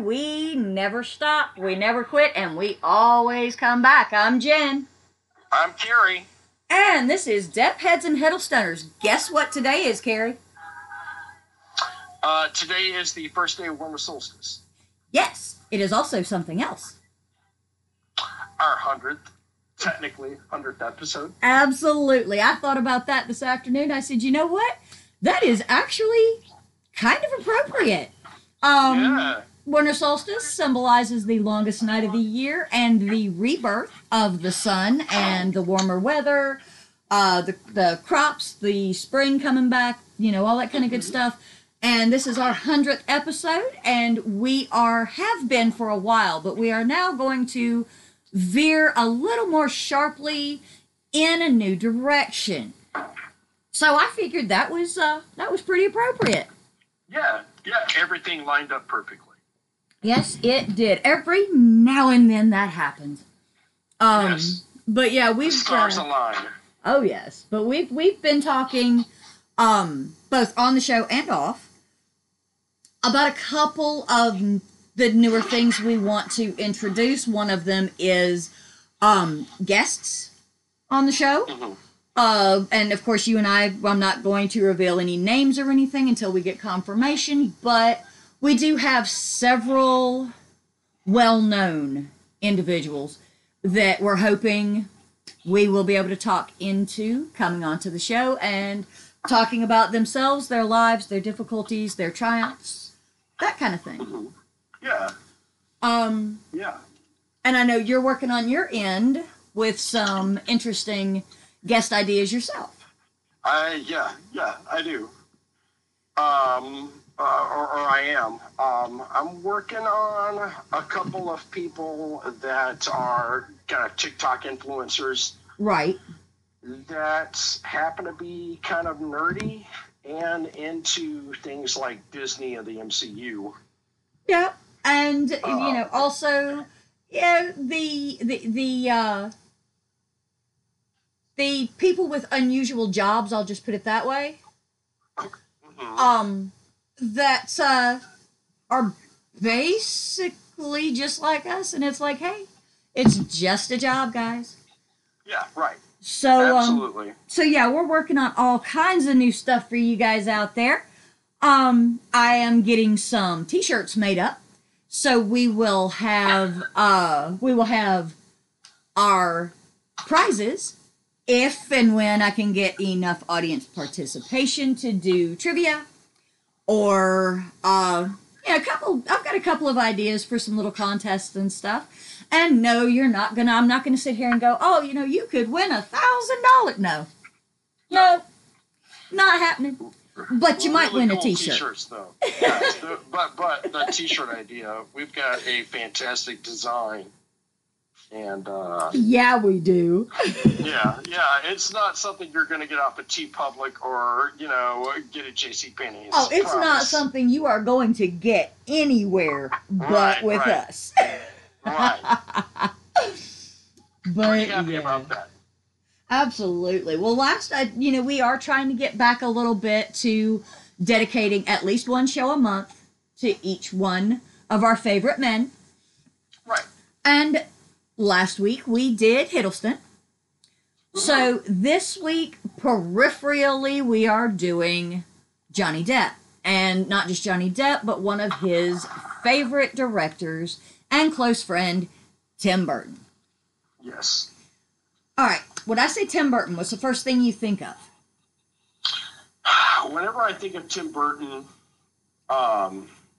we never stop, we never quit, and we always come back. I'm Jen. I'm Carrie. And this is Depp Heads and Hiddlestunners. Guess what today is, Carrie? Today is the first day of winter solstice. Yes, it is also something else. Our 100th episode. Absolutely. I thought about that this afternoon. I said, you know what? That is actually kind of appropriate. Yeah. Winter solstice symbolizes the longest night of the year and the rebirth of the sun and the warmer weather, the crops, the spring coming back, all that kind of good stuff. And this is our 100th episode, and we have been for a while, but we are now going to veer a little more sharply in a new direction. So I figured that was pretty appropriate. Yeah, everything lined up perfectly. Yes, it did. Every now and then that happens. Yes. But yeah, The stars align. Oh yes, but we've been talking, both on the show and off, about a couple of the newer things we want to introduce. One of them is guests on the show. Mm-hmm. And of course, I'm not going to reveal any names or anything until we get confirmation, but we do have several well-known individuals that we're hoping we will be able to talk into coming onto the show and talking about themselves, their lives, their difficulties, their triumphs, that kind of thing. Mm-hmm. Yeah. Yeah. And I know you're working on your end with some interesting guest ideas yourself. Yeah, I do. Or I am. I'm working on a couple of people that are kind of TikTok influencers. Right. That happen to be kind of nerdy and into things like Disney and the MCU. Yeah, and also, yeah, the people with unusual jobs. I'll just put it that way. Mm-hmm. That are basically just like us, and it's like, hey, it's just a job, guys. Yeah, right. So, absolutely. So yeah, we're working on all kinds of new stuff for you guys out there. I am getting some t-shirts made up. So we will have our prizes if and when I can get enough audience participation to do trivia, or I've got a couple of ideas for some little contests and stuff. And no, I'm not gonna sit here and go, oh, you could win $1,000. No, not happening. But you might really win a cool t-shirt. T-shirts, though. Yes, but the t-shirt idea, we've got a fantastic design, and yeah, we do. yeah, it's not something you're going to get off of TeePublic or get at JCPenney's. Oh, it's not something you are going to get anywhere but with us. Right. But Pretty happy about that. Absolutely. Well, we are trying to get back a little bit to dedicating at least one show a month to each one of our favorite men. Right. And last week we did Hiddleston. Mm-hmm. So this week, peripherally, we are doing Johnny Depp. And not just Johnny Depp, but one of his favorite directors and close friend, Tim Burton. Yes. All right. When I say Tim Burton, what's the first thing you think of? Whenever I think of Tim Burton, I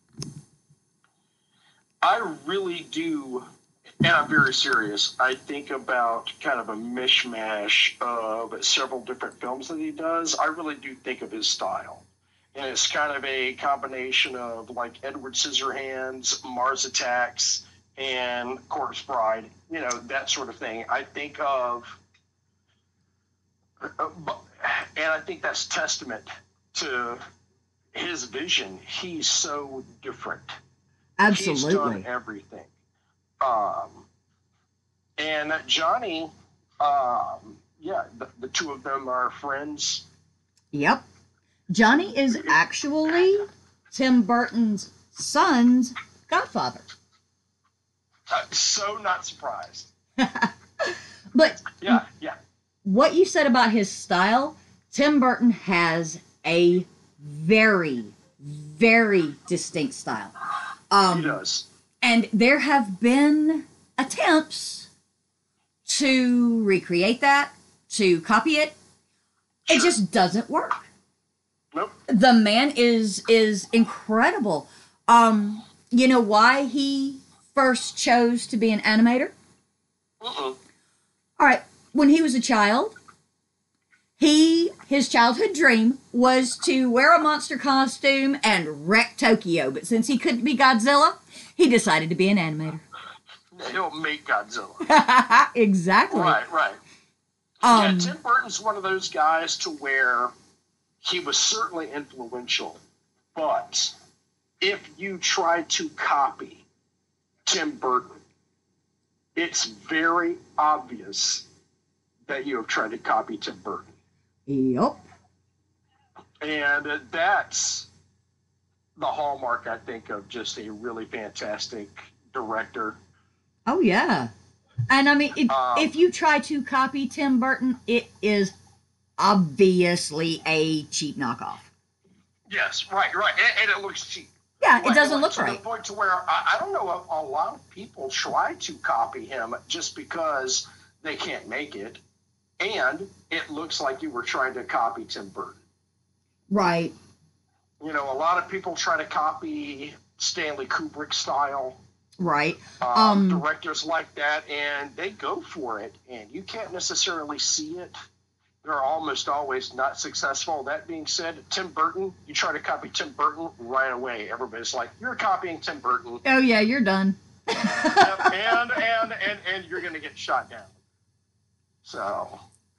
really do, and I'm very serious, I think about kind of a mishmash of several different films that he does. I really do think of his style. And it's kind of a combination of like Edward Scissorhands, Mars Attacks, and Corpse Bride, that sort of thing. I think of... and I think that's testament to his vision. He's so different. Absolutely. He's done everything. And Johnny, the two of them are friends. Yep. Johnny is actually Tim Burton's son's Godfather. So not surprised. But Yeah, yeah. what you said about his style, Tim Burton has a very, very distinct style. He does. And there have been attempts to recreate that, to copy it. It Sure. just doesn't work. Nope. The man is incredible. You know why he first chose to be an animator? Uh-uh. All right, when he was a child, his childhood dream was to wear a monster costume and wreck Tokyo. But since he couldn't be Godzilla, he decided to be an animator. He'll make Godzilla. Exactly. Right, right. Yeah, Tim Burton's one of those guys to where he was certainly influential, but if you try to copy Tim Burton, it's very obvious that you have tried to copy Tim Burton. Yep. And that's the hallmark, I think, of just a really fantastic director. Oh, yeah. And I mean, if you try to copy Tim Burton, it is obviously a cheap knockoff. Yes, right, right. And it looks cheap. Yeah, Right, it doesn't look to right. the point to where I don't know, a lot of people try to copy him just because they can't make it, and it looks like you were trying to copy Tim Burton. Right. You know, a lot of people try to copy Stanley Kubrick style. Right. Directors like that, and they go for it, and you can't necessarily see it. They're almost always not successful. That being said, Tim Burton, you try to copy Tim Burton right away. Everybody's like, you're copying Tim Burton. Oh, yeah, you're done. Yep, and you're going to get shot down. So.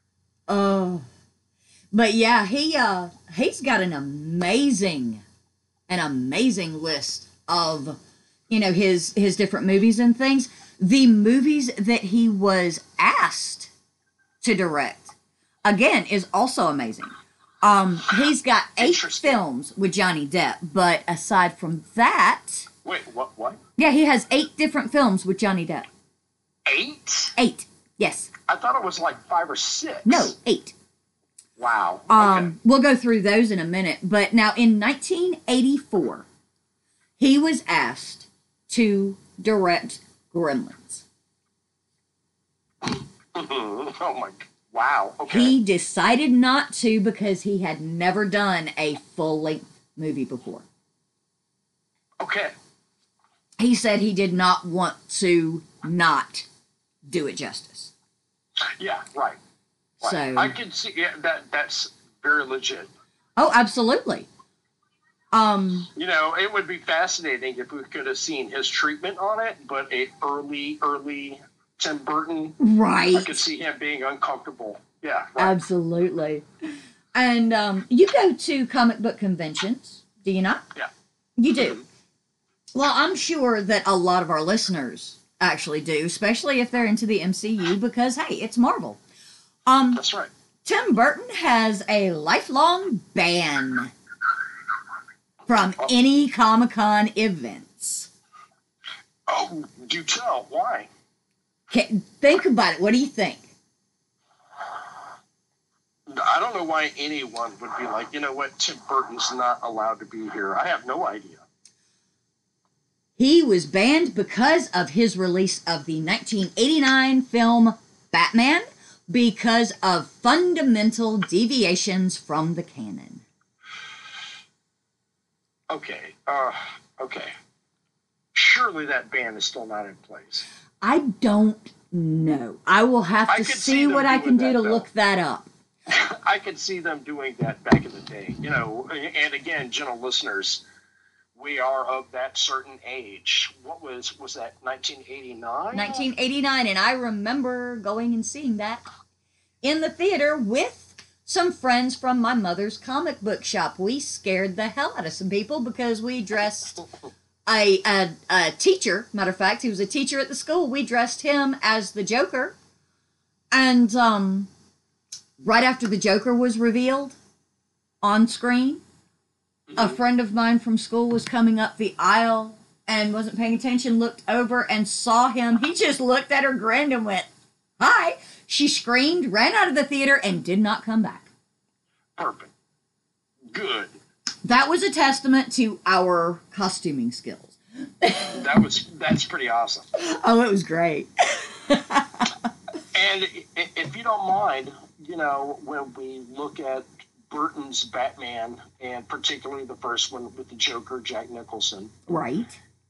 But yeah, he's got an amazing list of, you know, his different movies and things. The movies that he was asked to direct, again, is also amazing. He's got 8 films with Johnny Depp, but aside from that... Wait, what? Yeah, he has 8 different films with Johnny Depp. 8? 8, yes. I thought it was like 5 or 6. No, 8. Wow. Okay. We'll go through those in a minute. But now, in 1984, he was asked to direct Gremlins. Oh my, wow. Okay. He decided not to because he had never done a full-length movie before. Okay. He said he did not want to not do it justice. Yeah, right. So I can see that's very legit. Oh, absolutely. You know, it would be fascinating if we could have seen his treatment on it, but a early Tim Burton, right? I could see him being uncomfortable. Yeah, right. Absolutely. And you go to comic book conventions, do you not? Yeah. You do. Well, I'm sure that a lot of our listeners actually do, especially if they're into the MCU, because hey, it's Marvel. That's right. Tim Burton has a lifelong ban from any Comic-Con events. Oh, do tell. Why? Think about it. What do you think? I don't know why anyone would be like, you know what, Tim Burton's not allowed to be here. I have no idea. He was banned because of his release of the 1989 film Batman, because of fundamental deviations from the canon. Okay. Okay. Surely that ban is still not in place. I don't know. I will have to see what I can do to look that up. I could see them doing that back in the day. You know, and again, gentle listeners, we are of that certain age. What was that, 1989? 1989, and I remember going and seeing that in the theater with some friends from my mother's comic book shop. We scared the hell out of some people because we dressed a teacher. Matter of fact, he was a teacher at the school. We dressed him as the Joker, and right after the Joker was revealed on screen, a friend of mine from school was coming up the aisle and wasn't paying attention, looked over and saw him. He just looked at her, grinned, and went, "Hi." She screamed, ran out of the theater, and did not come back. Perfect. Good. That was a testament to our costuming skills. That's pretty awesome. Oh, it was great. And if you don't mind, when we look at Burton's Batman, and particularly the first one with the Joker, Jack Nicholson. Right.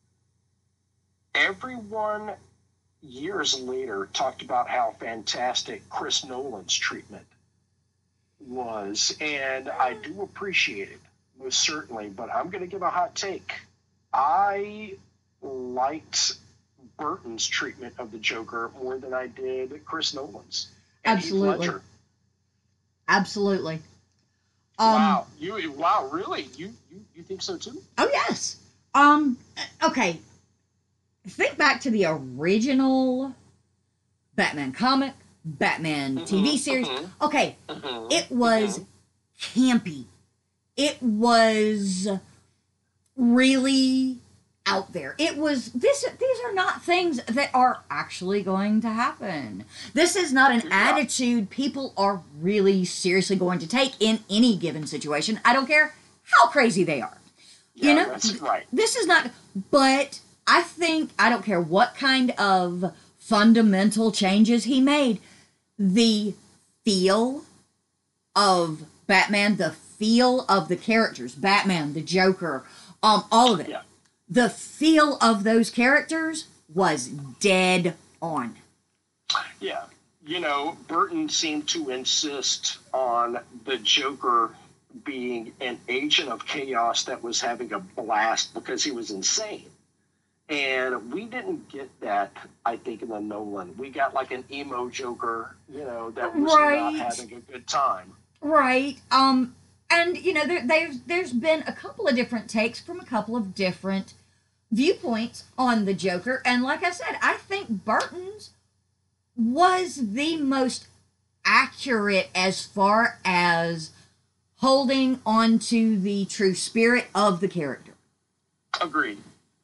Everyone years later talked about how fantastic Chris Nolan's treatment was, and I do appreciate it, most certainly, but I'm going to give a hot take. I liked Burton's treatment of the Joker more than I did Chris Nolan's. And Absolutely. Heath Ledger. Absolutely. Wow, really? You think so too? Oh, yes. Okay. Think back to the original Batman comic, Batman TV series. Okay, it was campy. It was really out there. It was these are not things that are actually going to happen. This is not an attitude people are really seriously going to take in any given situation. I don't care how crazy they are. Yeah, that's right. This is not, but I think, I don't care what kind of fundamental changes he made, the feel of Batman, the feel of the characters, Batman, the Joker, all of it. Yeah. The feel of those characters was dead on. Yeah. Burton seemed to insist on the Joker being an agent of chaos that was having a blast because he was insane. And we didn't get that, I think, in the Nolan. We got like an emo Joker, that was not having a good time. Right. And, there's been a couple of different takes from a couple of different viewpoints on the Joker. And like I said, I think Burton's was the most accurate as far as holding on to the true spirit of the character. Agreed.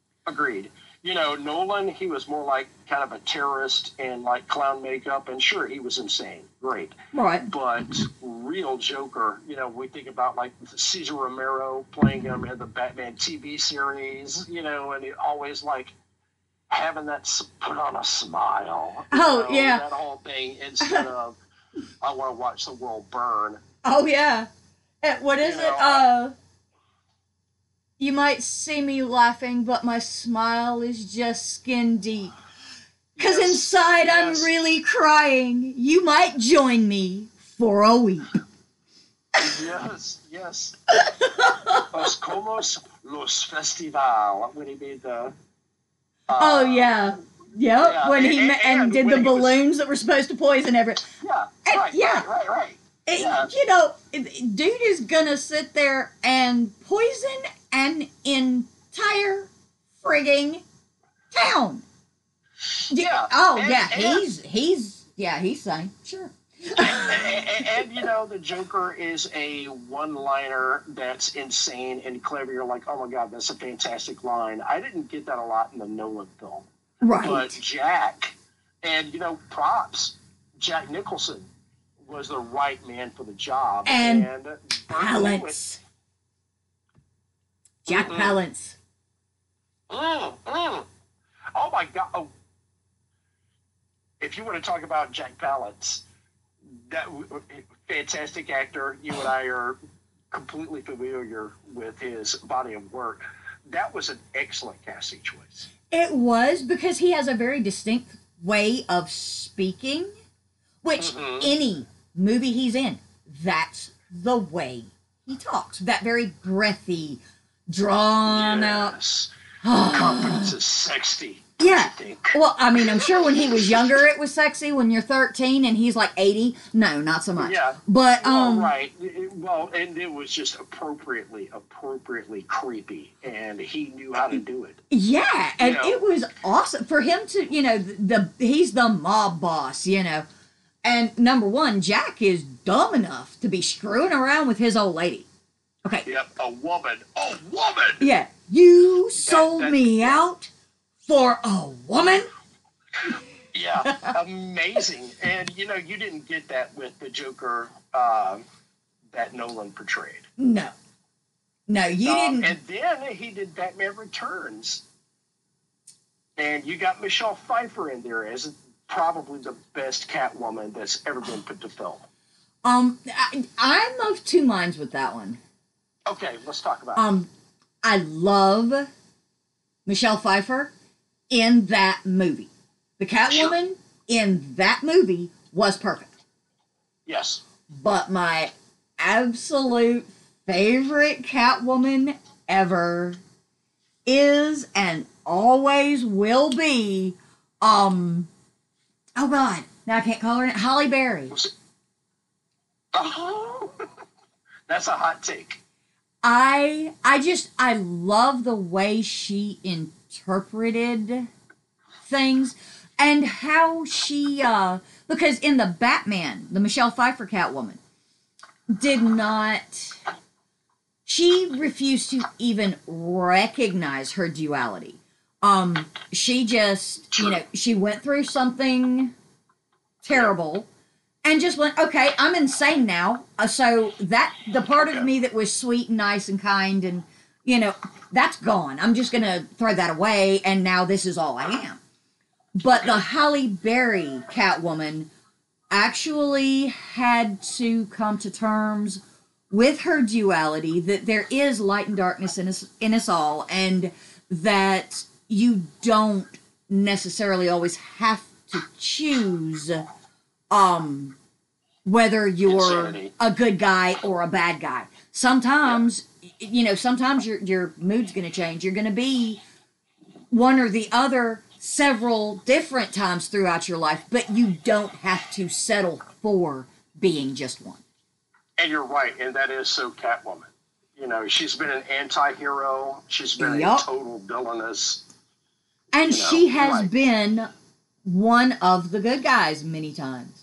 Nolan, he was more like kind of a terrorist and like clown makeup, and sure, he was insane. Great. Right. But real Joker, we think about like Cesar Romero playing him in the Batman TV series, and he always like having that put on a smile. Yeah. That whole thing instead of, I want to watch the world burn. Oh, yeah. What is it? You might see me laughing, but my smile is just skin deep. Because inside I'm really crying. You might join me for a weep. Yes. Os como los festival, when he made the... oh, yeah. Yep. Yeah. When he did the balloons that were supposed to poison everything. Yeah. Right. Dude is gonna sit there and poison an entire frigging town. Yeah. He's saying, sure. And the Joker is a one-liner that's insane and clever. You're like, oh my God, that's a fantastic line. I didn't get that a lot in the Nolan film. Right. But Jack, and props, Jack Nicholson was the right man for the job. And Palance. Jack Palance. Oh my God. Oh. If you want to talk about Jack Palance, that fantastic actor, you and I are completely familiar with his body of work. That was an excellent casting choice. It was, because he has a very distinct way of speaking, which any movie he's in, that's the way he talks. That very breathy, drawn out. Confidence is sexy. Yeah. Well, I mean, I'm sure when he was younger it was sexy. When you're 13 and he's like 80, no, not so much. Yeah. But right. And it was just appropriately creepy, and he knew how to do it. Yeah, and it was awesome for him to, he's the mob boss, And number one, Jack is dumb enough to be screwing around with his old lady. Okay. Yep, a woman. Yeah, You sold that- me out for a woman? Yeah, amazing. And you didn't get that with the Joker that Nolan portrayed. No. No, you didn't. And then he did Batman Returns. And you got Michelle Pfeiffer in there as probably the best Catwoman that's ever been put to film. I'm of two minds with that one. Okay, let's talk about it. I love Michelle Pfeiffer in that movie. The Catwoman in that movie was perfect. Yes. But my absolute favorite Catwoman ever is and always will be, oh God, now I can't call her, Halle Berry. Oh, that's a hot take. I love the way she interpreted things and how she, because in the Batman, the Michelle Pfeiffer Catwoman she refused to even recognize her duality. She just, she went through something terrible and just went, okay, I'm insane now. So that the part of me that was sweet and nice and kind and, that's gone. I'm just going to throw that away. And now this is all I am. But the Halle Berry Catwoman actually had to come to terms with her duality, that there is light and darkness in us all, and that you don't necessarily always have to choose whether you're Insanity. a good guy or a bad guy. Sometimes, sometimes your mood's going to change. You're going to be one or the other several different times throughout your life, but you don't have to settle for being just one. And you're right, and that is so Catwoman. She's been an anti-hero. She's been a total villainous. And she has been one of the good guys many times.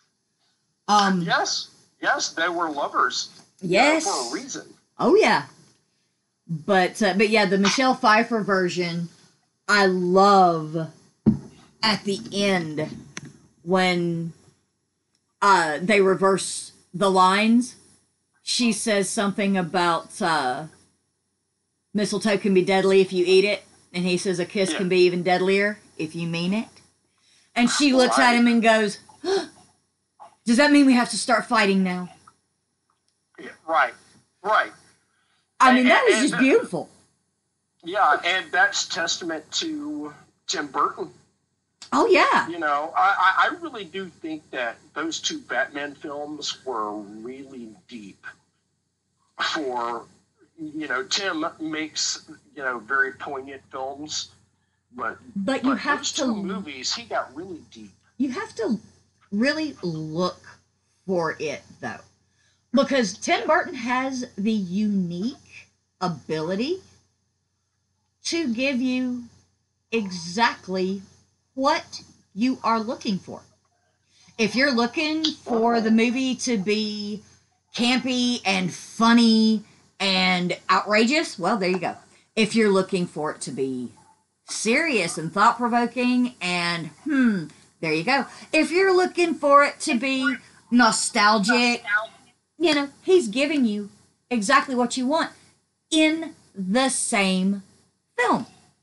Yes, they were lovers. Yes. For a reason. Oh, yeah. But yeah, the Michelle Pfeiffer version, I love at the end when they reverse the lines. She says something about mistletoe can be deadly if you eat it, and he says a kiss can be even deadlier if you mean it. And she looks at him and goes, does that mean we have to start fighting now? Yeah, right. I mean, that was just beautiful. Yeah, and that's testament to Tim Burton. Oh, yeah. I really do think that those two Batman films were really deep for, Tim makes, very poignant films, but you have those to, two movies, he got really deep. You have to really look for it, though, because Tim Burton has the unique ability to give you exactly what you are looking for. If you're looking for the movie to be campy and funny and outrageous, well, there you go. If you're looking for it to be serious and thought-provoking and, there you go. If you're looking for it to be nostalgic, he's giving you exactly what you want in the same film.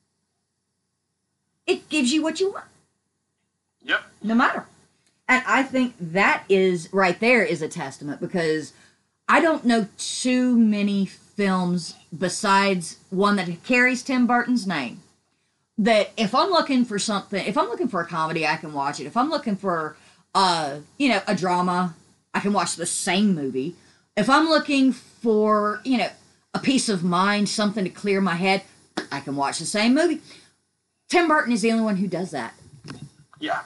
It gives you what you want. Yep. No matter. And I think that is, right there, is a testament, because I don't know too many films besides one that carries Tim Burton's name, that if I'm looking for something, if I'm looking for a comedy, I can watch it. If I'm looking for, a drama, I can watch the same movie. If I'm looking for, a peace of mind, something to clear my head, I can watch the same movie. Tim Burton is the only one who does that. Yeah.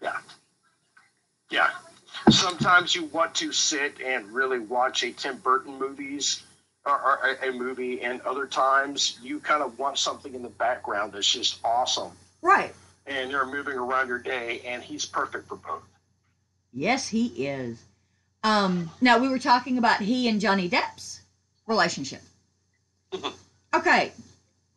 Sometimes you want to sit and really watch a Tim Burton movies or a movie, and other times you kind of want something in the background that's just awesome. Right. And you're moving around your day, and he's perfect for both. Yes, he is. Now, we were talking about he and Johnny Depp's relationship. Okay.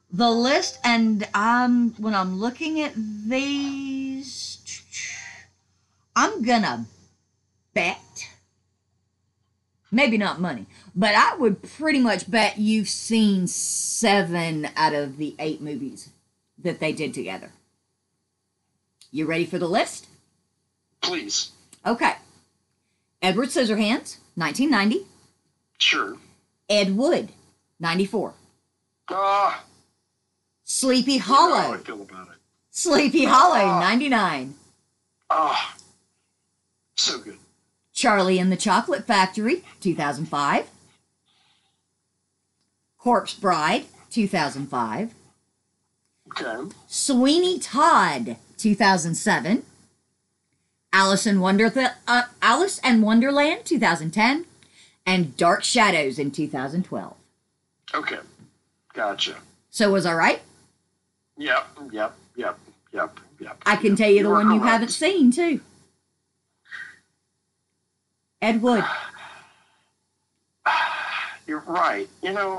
the list, and when I'm looking at these, I'm gonna bet, maybe not money, but I would pretty much bet you've seen 7 out of the 8 movies that they did together. You ready for the list? Please. Okay. Edward Scissorhands, 1990. Sure. Ed Wood, 94. Ah. Sleepy You know Hollow. how I feel about it. Sleepy Hollow, 99. Ah. So good. Charlie and the Chocolate Factory, 2005. Corpse Bride, 2005. Okay. Sweeney Todd, 2007. Alice in Wonderland, 2010. And Dark Shadows in 2012. Okay. Gotcha. So was I right? Yep. I can tell you the one you correct. haven't seen, too. Ed Wood. You're right. You know,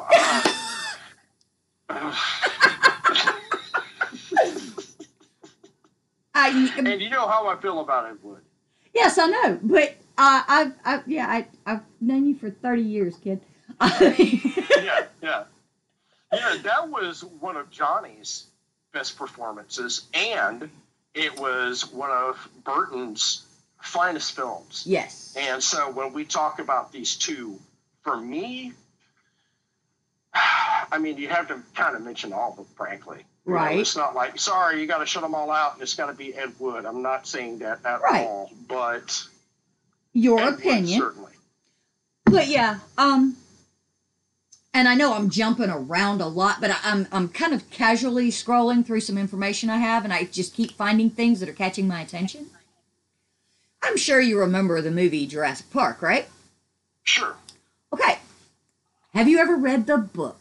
and you know how I feel about Ed Wood. Yes, I know, but I've known you for 30 years, kid. Yeah. That was one of Johnny's best performances, and it was one of Burton's finest films. Yes. And so when we talk about these two, for me, I mean, you have to kind of mention all of them, frankly. Right. You know, it's not like, sorry, you got to shut them all out and it's got to be Ed Wood. I'm not saying that at all, but Your Ed Wood, opinion. certainly. But yeah, and I know I'm jumping around a lot, but I'm kind of casually scrolling through some information I have, and I just keep finding things that are catching my attention. I'm sure you remember the movie Jurassic Park, right? Sure. Okay. Have you ever read the book?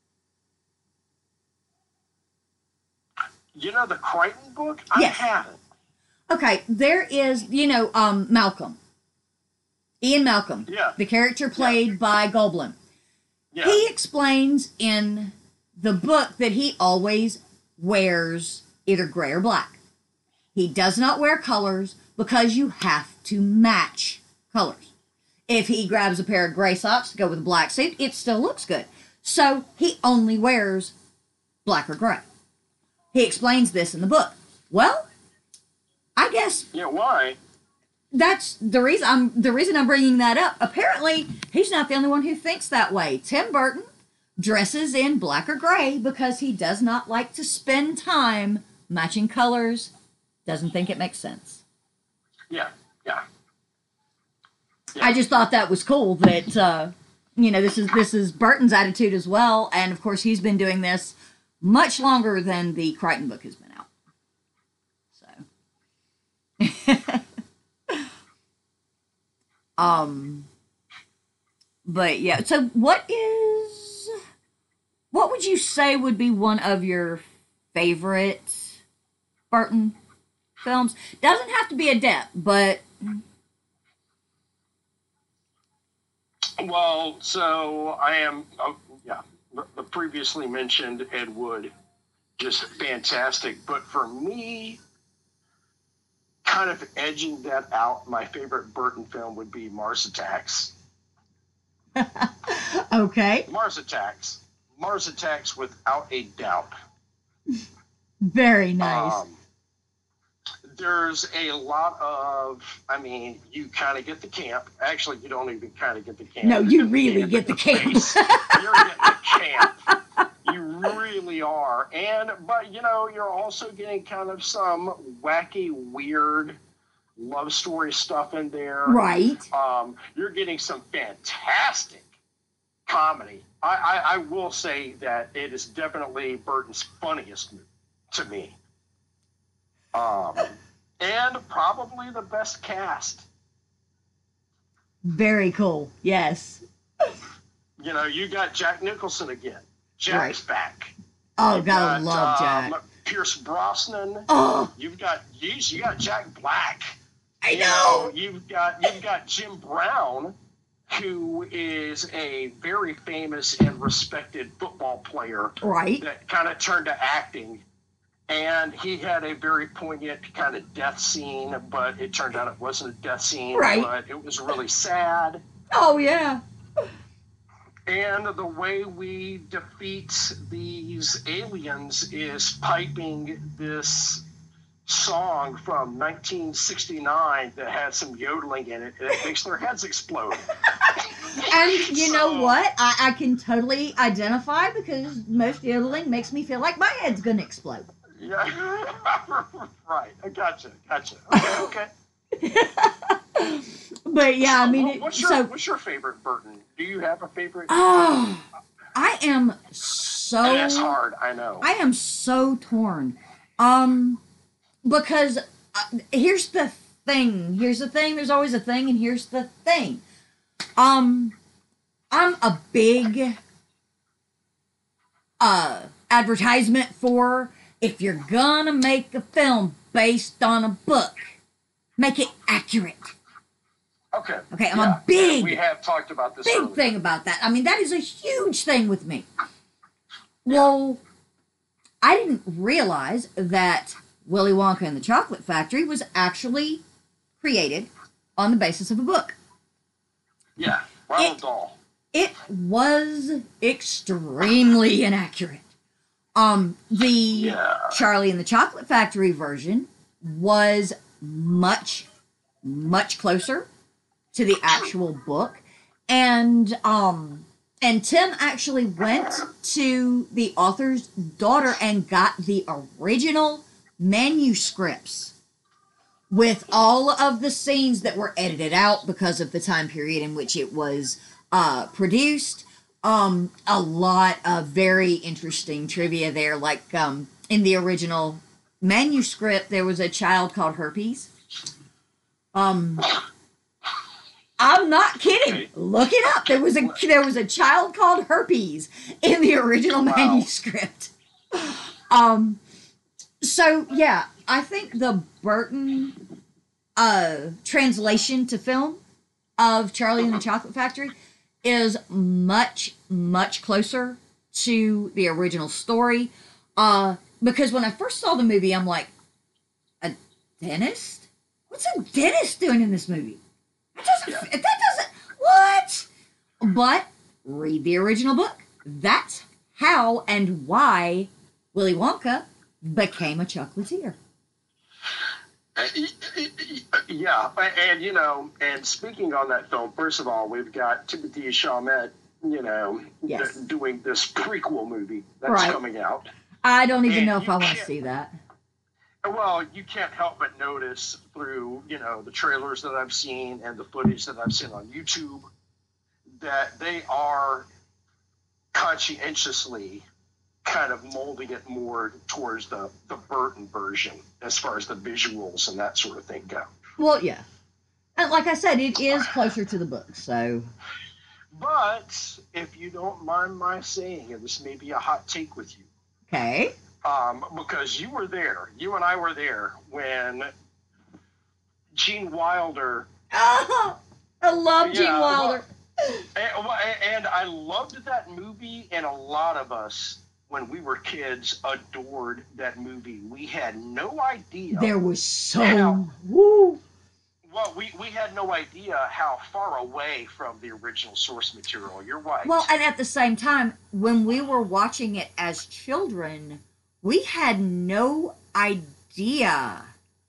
You know the Crichton book? Yes. I haven't. Okay, there is, Malcolm. Ian Malcolm. Yeah. The character played by Goldblum. Yeah. He explains in the book that he always wears either gray or black. He does not wear colors because you have to match colors. If he grabs a pair of gray socks to go with a black suit, it still looks good. So he only wears black or gray. He explains this in the book. Well, I guess Yeah, why? that's the reason I'm bringing that up. Apparently, he's not the only one who thinks that way. Tim Burton dresses in black or gray because he does not like to spend time matching colors. Doesn't think it makes sense. Yeah. I just thought that was cool that this is Burton's attitude as well, and of course he's been doing this much longer than the Crichton book has been out. So but yeah, so what would you say would be one of your favorite Burton films? Doesn't have to be a Depp, but Well, so I am, the previously mentioned Ed Wood, just fantastic. But for me, kind of edging that out, my favorite Burton film would be Mars Attacks. okay. Mars Attacks. Mars Attacks, without a doubt. Very nice. There's a lot of, you kind of get the camp. Actually, you don't even kind of get the camp. No, you really get the camp. You're getting the camp. You really are. But you're also getting kind of some wacky, weird love story stuff in there. Right. You're getting some fantastic comedy. I will say that it is definitely Burton's funniest movie to me. And probably the best cast. Very cool. Yes. You got Jack Nicholson again. Jack's back. Oh, gotta love Jack. Pierce Brosnan. Oh, You got Jack Black. I know. You've got Jim Brown. who is a very famous and respected football player Right. that kind of turned to acting. And he had a very poignant kind of death scene, but it turned out it wasn't a death scene, Right. but it was really sad. Oh, yeah. And the way we defeat these aliens is piping this song from 1969 that had some yodeling in it, and it makes their heads explode. And you know what? I can totally identify, because most yodeling makes me feel like my head's going to explode. Yeah, right. I gotcha. Okay. But yeah, I mean, what's your favorite Burton? Do you have a favorite? Oh, I am so. And that's hard. I know. I am so torn. Because here's the thing. There's always a thing, and here's the thing. I'm a big advertisement for, if you're gonna make a film based on a book, make it accurate. Okay. Okay, I'm a big. We have talked about this. Big earlier. thing about that. I mean, that is a huge thing with me. Well, I didn't realize that Willy Wonka and the Chocolate Factory was actually created on the basis of a book. Yeah, Roald Dahl. It was extremely inaccurate. The Charlie and the Chocolate Factory version was much, much closer to the actual book. And Tim actually went to the author's daughter and got the original manuscripts with all of the scenes that were edited out because of the time period in which it was produced. A lot of very interesting trivia there. Like, in the original manuscript, there was a child called Herpes. I'm not kidding. Okay. Look it up. There was a child called Herpes in the original manuscript. So yeah, I think the Burton translation to film of Charlie and the Chocolate Factory is much, much closer to the original story. Because when I first saw the movie, I'm like, a dentist? What's a dentist doing in this movie? That doesn't, what? But read the original book. That's how and why Willy Wonka became a chocolatier. Yeah, and and speaking on that film, first of all, we've got Timothée Chalamet, Yes. doing this prequel movie that's coming out. I don't even know if I want to see that. Well, you can't help but notice through, the trailers that I've seen and the footage that I've seen on YouTube that they are conscientiously kind of molding it more towards the Burton version as far as the visuals and that sort of thing go. Well, yeah. And like I said, it is closer to the book, so. But if you don't mind my saying, and this may be a hot take with you. Okay. Because you and I were there when Gene Wilder. Oh, I love Gene Wilder. And I loved that movie, and a lot of us, when we were kids, adored that movie. We had no idea. There was so. Woo. Well, we had no idea how far away from the original source material. You're right. Well, and at the same time, when we were watching it as children, we had no idea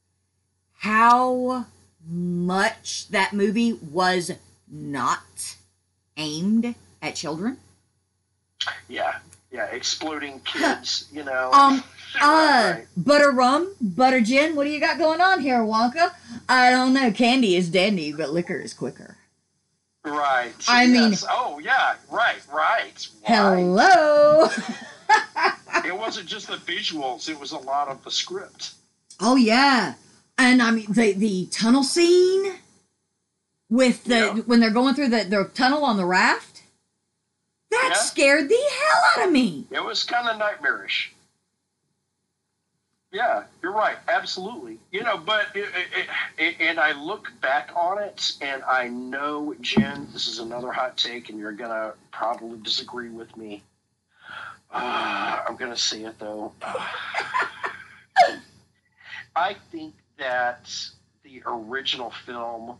how much that movie was not aimed at children. Yeah, exploding kids, Right. Butter rum, butter gin, what do you got going on here, Wonka? I don't know, candy is dandy, but liquor is quicker. Right. I mean... Oh, yeah, right. Hello! It wasn't just the visuals, it was a lot of the script. Oh, yeah. And, I mean, the tunnel scene with when they're going through the tunnel on the raft, that scared the hell out of me. It was kind of nightmarish. Yeah, you're right. Absolutely. But and I look back on it, and I know, Jen, this is another hot take, and you're gonna probably disagree with me. I'm gonna say it though. I think that the original film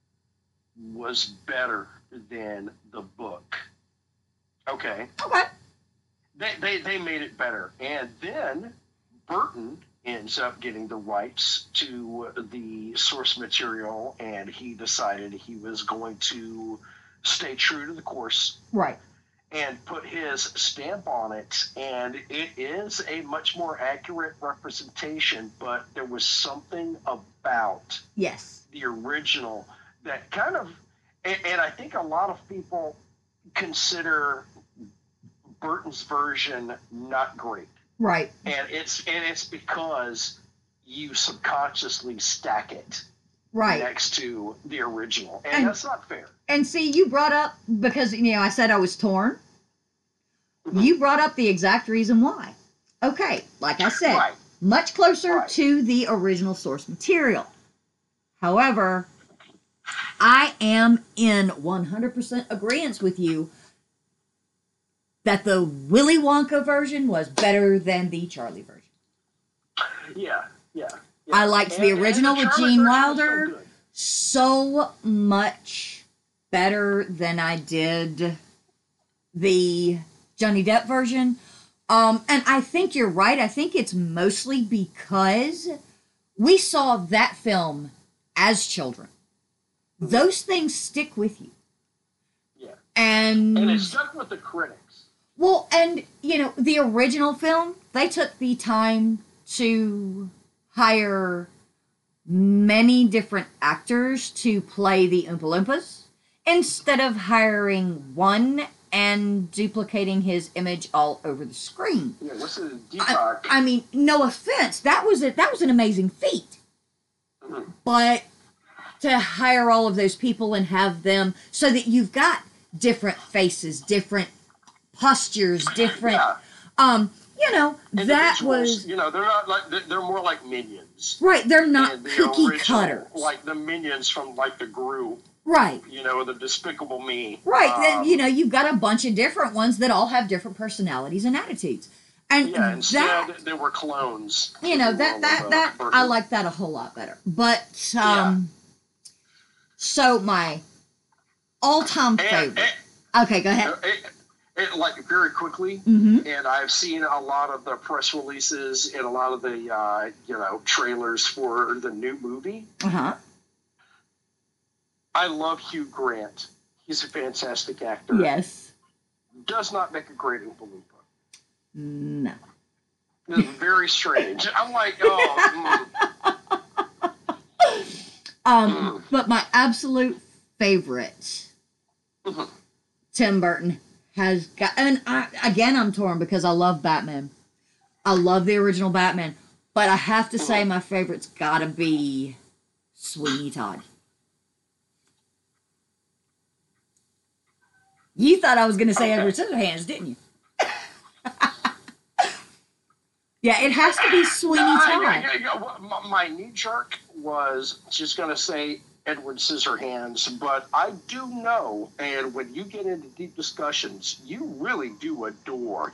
was better than the book. Okay. Okay. They made it better, and then Burton ends up getting the rights to the source material, and he decided he was going to stay true to the course Right. and put his stamp on it. And it is a much more accurate representation, but there was something about Yes. the original that kind of, and I think a lot of people consider Burton's version not great. Right. And it's because you subconsciously stack it Right. next to the original, and that's not fair. And see, you brought up, because I said I was torn. You brought up the exact reason why. Okay, like I said, Right. much closer Right. to the original source material. However, I am in 100% agreement with you that the Willy Wonka version was better than the Charlie version. Yeah. I liked the original and the with Charlie Gene version was Wilder so good. so much better than I did the Johnny Depp version. And I think you're right. I think it's mostly because we saw that film as children. Those things stick with you. Yeah. And And it stuck with the critics. well, and the original film, they took the time to hire many different actors to play the Oompa Loompas instead of hiring one and duplicating his image all over the screen. Yeah, what's the Deepak? I mean, no offense, that was an amazing feat. Mhm. But to hire all of those people and have them so that you've got different faces, different postures, different Yeah. that Individuals, was they're not like, they're more like minions. right. They're not And the cookie original, cutters. like the minions from like the Gru, Right. the Despicable Me. Right. Then you've got a bunch of different ones that all have different personalities and attitudes. And Yeah, instead that they were clones. that Burton. I like that a whole lot better. But so my all-time favorite. Okay, go ahead. Like very quickly, Mm-hmm. and I've seen a lot of the press releases and a lot of the trailers for the new movie. Uh-huh. I love Hugh Grant. He's a fantastic actor. Yes. Does not make a great Oompa Loompa. No. It's very strange. I'm like, But my absolute favorite, Mhm. Tim Burton has got, and I'm torn because I love Batman. I love the original Batman, but I have to say my favorite's gotta be Sweeney Todd. You thought I was gonna say Edward Scissorhands, didn't you? Yeah, it has to be Sweeney Todd. My knee jerk was just going to say Edward Scissorhands, but I do know, and when you get into deep discussions, you really do adore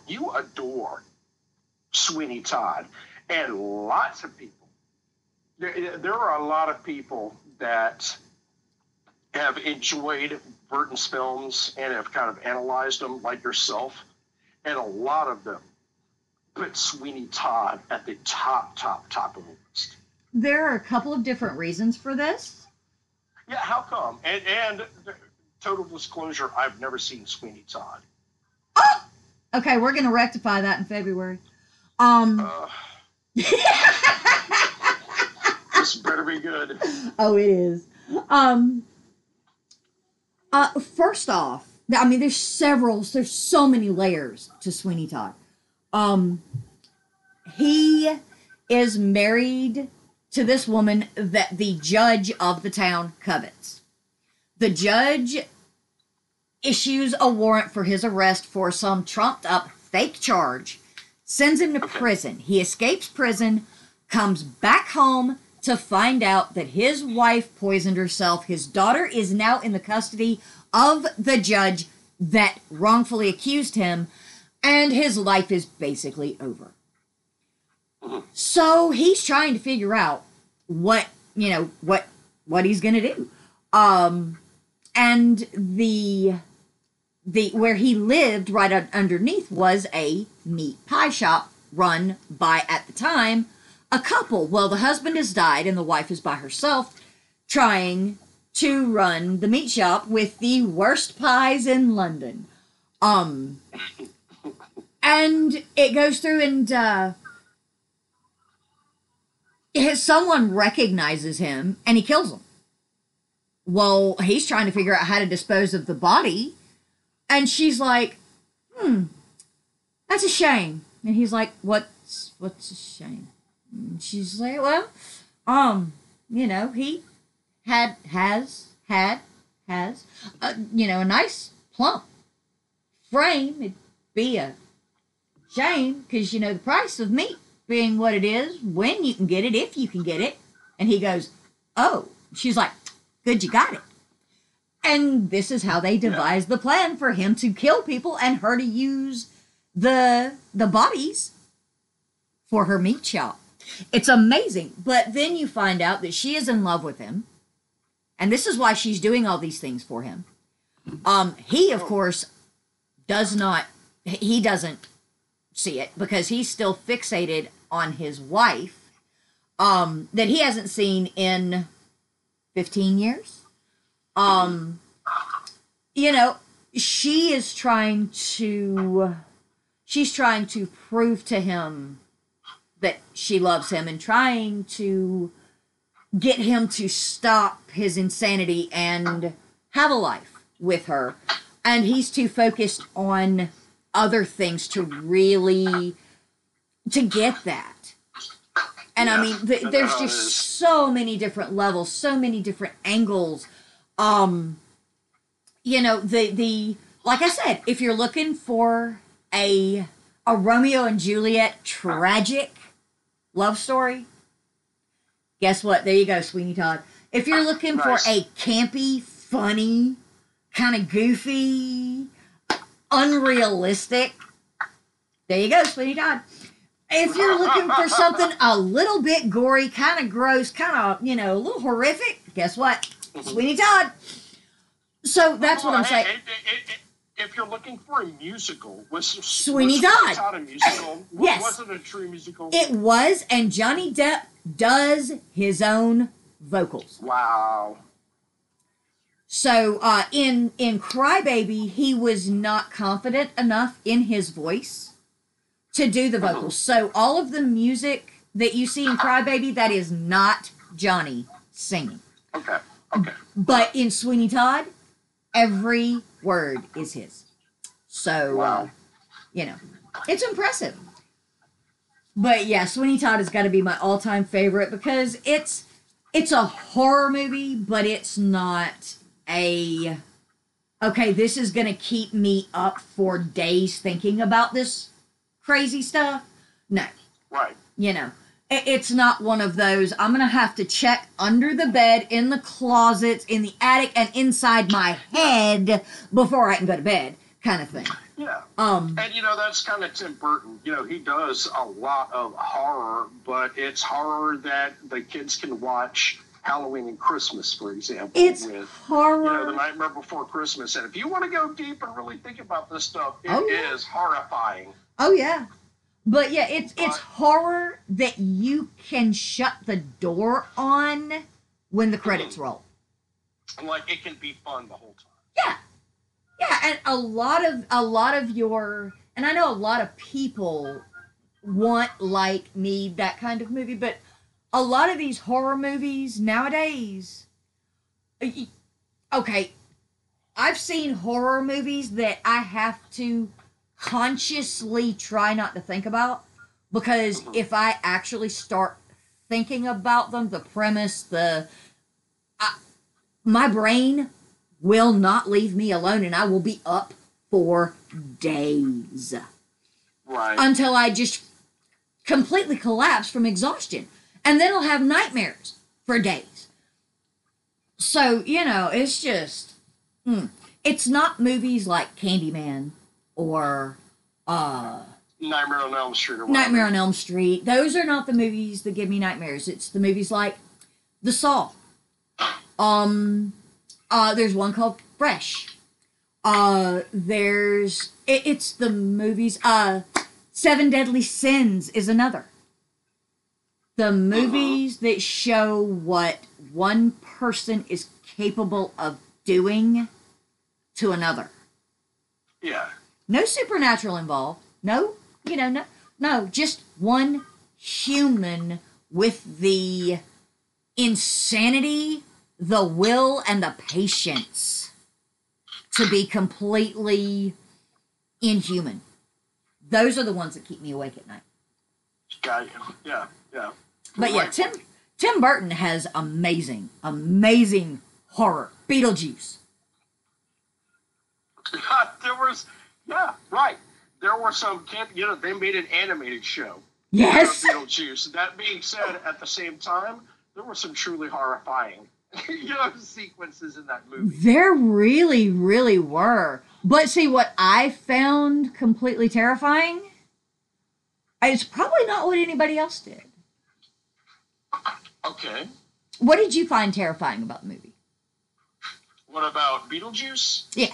Sweeney Todd. And lots of people, there are a lot of people that have enjoyed Burton's films and have kind of analyzed them like yourself, and a lot of them put Sweeney Todd at the top of the list. There are a couple of different reasons for this. Yeah, how come? And total disclosure, I've never seen Sweeney Todd. Okay, we're gonna rectify that in February. This better be good. Oh, it is. First off, I mean, there's so many layers to Sweeney Todd. He is married to this woman that the judge of the town covets. The judge issues a warrant for his arrest for some trumped up fake charge, sends him to prison. He escapes prison, comes back home to find out that his wife poisoned herself. His daughter is now in the custody of the judge that wrongfully accused him, and his life is basically over. So he's trying to figure out what he's going to do. And the where he lived right underneath was a meat pie shop run by, at the time, a couple. Well, the husband has died and the wife is by herself trying to run the meat shop with the worst pies in London. And it goes through and someone recognizes him and he kills him. Well, he's trying to figure out how to dispose of the body. And she's like, that's a shame. And he's like, what's a shame? And she's like, well, he has a nice plump frame. It'd be a shame because, the price of meat being what it is, when you can get it, if you can get it. And he goes, oh. She's like, good, you got it. And this is how they devised the plan for him to kill people and her to use the bodies for her meat shop. It's amazing. But then you find out that she is in love with him. And this is why she's doing all these things for him. He, of course, doesn't see it because he's still fixated on his wife that he hasn't seen in 15 years. She's trying to prove to him that she loves him and trying to get him to stop his insanity and have a life with her. And he's too focused on other things to get that. And I mean, there's just so many different levels, so many different angles. Like I said, if you're looking for a Romeo and Juliet tragic love story, guess what? There you go, Sweeney Todd. If you're looking for a campy, funny, kind of goofy, unrealistic, there you go, Sweeney Todd. If you're looking for something a little bit gory, kind of gross, kind of, a little horrific, guess what? Sweeney Todd. So that's what I'm saying. If you're looking for a musical, was Sweeney Todd a musical? Yes. Was it a true musical? It was, and Johnny Depp does his own vocals. Wow. So in Crybaby, he was not confident enough in his voice to do the vocals. So all of the music that you see in Crybaby, that is not Johnny singing. Okay. But in Sweeney Todd, every word is his. So, wow. It's impressive. But yeah, Sweeney Todd has got to be my all-time favorite because it's a horror movie, but it's not okay, this is going to keep me up for days thinking about this crazy stuff. No. Right. It's not one of those, I'm going to have to check under the bed, in the closets, in the attic, and inside my head before I can go to bed kind of thing. Yeah. And, that's kind of Tim Burton. He does a lot of horror, but it's horror that the kids can watch Halloween and Christmas, for example. It's with, horror. The Nightmare Before Christmas. And if you want to go deep and really think about this stuff, it is horrifying. Oh, yeah. But yeah, it's horror that you can shut the door on when the credits roll. And it can be fun the whole time. Yeah, and a lot of your, and I know a lot of people need that kind of movie, but a lot of these horror movies nowadays, okay, I've seen horror movies that I have to consciously try not to think about, because if I actually start thinking about them, the premise, my brain will not leave me alone, and I will be up for days. Right. Until I just completely collapse from exhaustion. and then he'll have nightmares for days. So, it's just, it's not movies like Candyman or Nightmare on Elm Street or whatever. Nightmare on Elm Street. Those are not the movies that give me nightmares. It's the movies like The Saw. There's one called Fresh. It's the movies, Seven Deadly Sins is another. The movies that show what one person is capable of doing to another. Yeah. No supernatural involved. No, no, just one human with the insanity, the will, and the patience to be completely inhuman. Those are the ones that keep me awake at night. Got you. Yeah, yeah. But yeah, Tim Burton has amazing horror. Beetlejuice. Right. There were some, they made an animated show. Yes. Beetlejuice. That being said, at the same time, there were some truly horrifying, sequences in that movie. There really, really were. But see, what I found completely terrifying, it's probably not what anybody else did. Okay. What did you find terrifying about the movie? What about Beetlejuice? Yeah.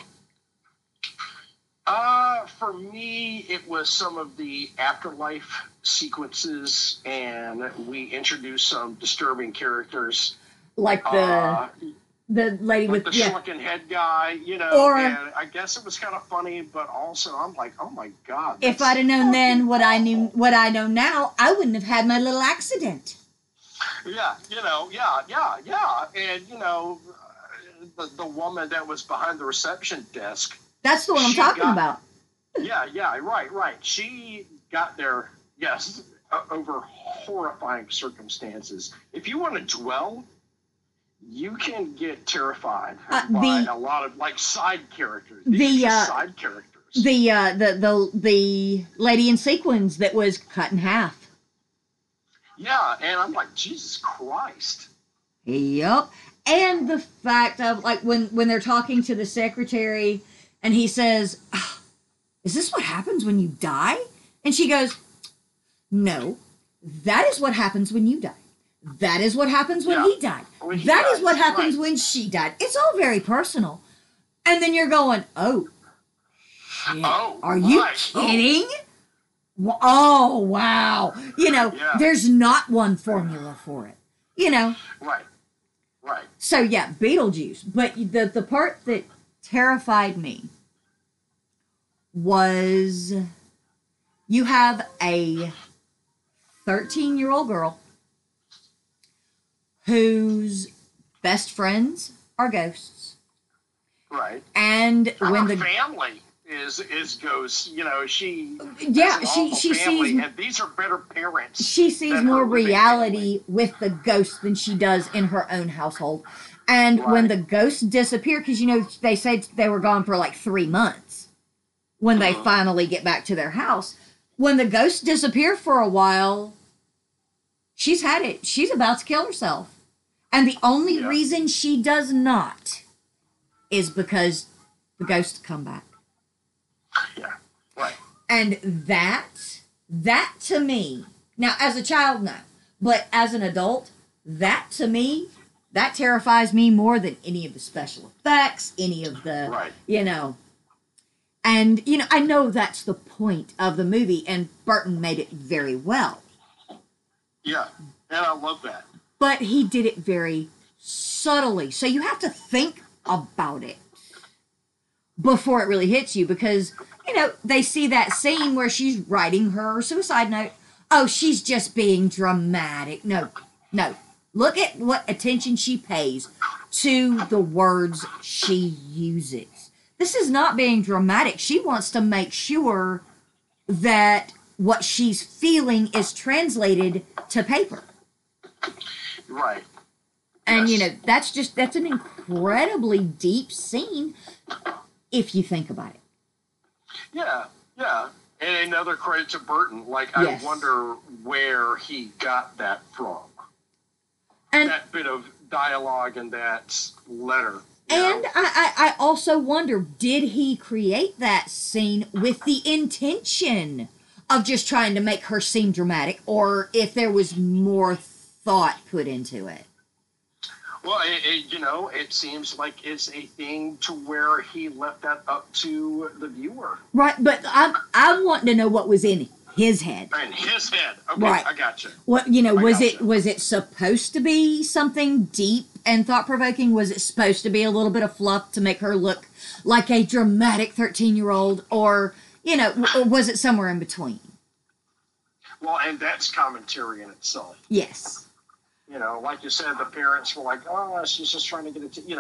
For me, it was some of the afterlife sequences, and we introduced some disturbing characters. Like the lady with the shrunken head guy, and I guess it was kind of funny, but also I'm like, oh my God. If I'd have known then what I know now, I wouldn't have had my little accident. Yeah, And, the woman that was behind the reception desk. That's the one I'm talking about. Yeah, right. She got there, yes, over horrifying circumstances. If you want to dwell, you can get terrified by a lot of side characters. Side characters. The lady in sequins that was cut in half. Yeah, and I'm like, Jesus Christ. Yep. And the fact of when they're talking to the secretary and he says, is this what happens when you die? And she goes, no, that is what happens when you die. That is what happens when he died. That is what happens when she died. It's all very personal. And then you're going, oh, shit. Are you kidding? Oh, wow. There's not one formula for it. Right. So, yeah, Beetlejuice. But the part that terrified me was you have a 13-year-old girl whose best friends are ghosts. Right. And when her the family is ghosts, she sees, and these are better parents. She sees more reality with the ghosts than she does in her own household. And when the ghosts disappear, because they said they were gone for 3 months when they finally get back to their house. When the ghosts disappear for a while, she's had it. She's about to kill herself. And the only reason she does not is because the ghosts come back. Yeah, right. And that to me, now as a child, no. But as an adult, that to me, that terrifies me more than any of the special effects, any of the, And, I know that's the point of the movie, and Burton made it very well. Yeah, and I love that. But he did it very subtly. So you have to think about it before it really hits you, because, they see that scene where she's writing her suicide note. Oh, she's just being dramatic. No. Look at what attention she pays to the words she uses. This is not being dramatic. She wants to make sure that what she's feeling is translated to paper. Right. And, that's an incredibly deep scene if you think about it. Yeah. And another credit to Burton. I wonder where he got that from. And that bit of dialogue in that letter. And I also wonder, did he create that scene with the intention of just trying to make her seem dramatic, or if there was more thought put into it? Well, it seems like it's a thing to where he left that up to the viewer. Right, but I'm wanting to know what was in his head. In his head. Okay, right. I got you. What was it supposed to be something deep and thought-provoking? Was it supposed to be a little bit of fluff to make her look like a dramatic 13-year-old, or was it somewhere in between? Well, and that's commentary in itself. Yes. Like you said, the parents were like, "Oh, she's just trying to get it."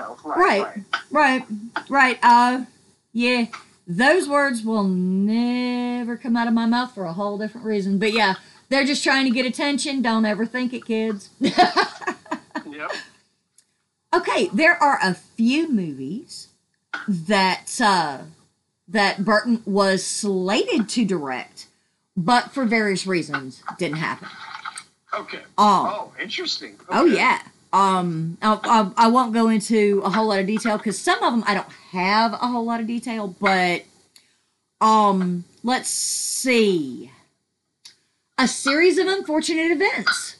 Right. Yeah. Those words will never come out of my mouth for a whole different reason. But yeah, they're just trying to get attention. Don't ever think it, kids. Yep. Okay, there are a few movies that Burton was slated to direct, but for various reasons didn't happen. Okay. Interesting. Okay. Oh yeah. I won't go into a whole lot of detail because some of them I don't have a whole lot of detail, but let's see. A series of unfortunate events.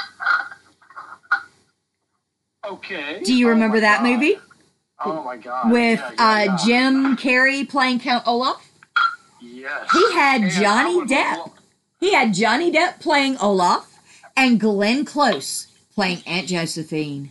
Okay. Do you remember that movie? Oh my God. With Jim Carrey playing Count Olaf? Yes. He had Johnny Depp. He had Johnny Depp playing Olaf and Glenn Close playing Aunt Josephine.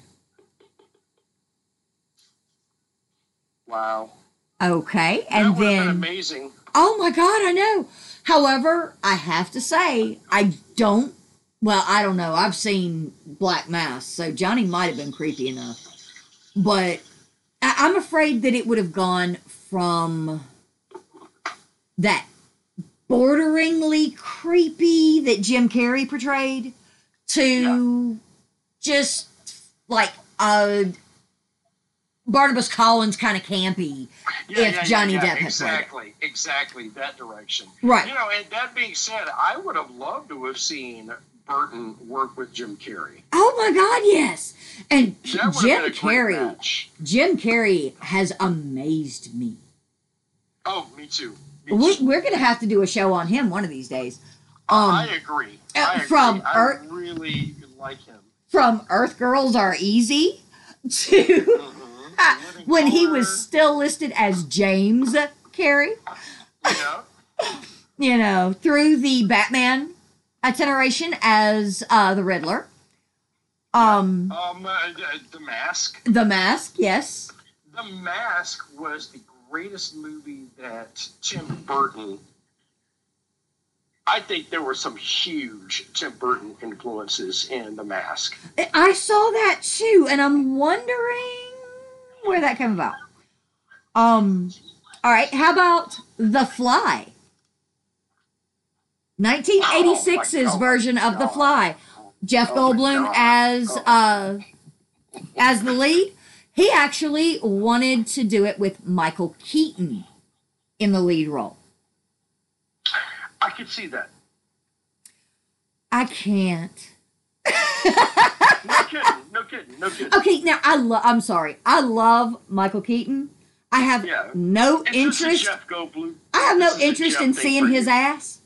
Wow. Okay, and that would have then been amazing. Oh my God, I know. However, I have to say, I don't know. I've seen Black Mass, so Johnny might have been creepy enough. But I'm afraid that it would have gone from that borderingly creepy that Jim Carrey portrayed to just like Barnabas Collins kind of campy if Johnny Depp had played it. Exactly, that direction. Right. And that being said, I would have loved to have seen Burton work with Jim Carrey. Oh my God, yes. And Jim Carrey has amazed me. Oh, me too. We're going to have to do a show on him one of these days. I agree. I really like him. From Earth Girls Are Easy to when he was still listed as James Carrey. Yeah. Through the Batman iteration as the Riddler. The Mask. The Mask, yes. The Mask was the greatest movie that Tim Burton. I think there were some huge Tim Burton influences in The Mask. I saw that too, and I'm wondering where that came about. All right, how about The Fly? 1986's version of The Fly. Jeff Goldblum as the lead. He actually wanted to do it with Michael Keaton in the lead role. I could see that. I can't. No kidding. Okay, now I'm sorry. I love Michael Keaton. I have no interest. Jeff Goldblum. I have no interest in seeing his ass.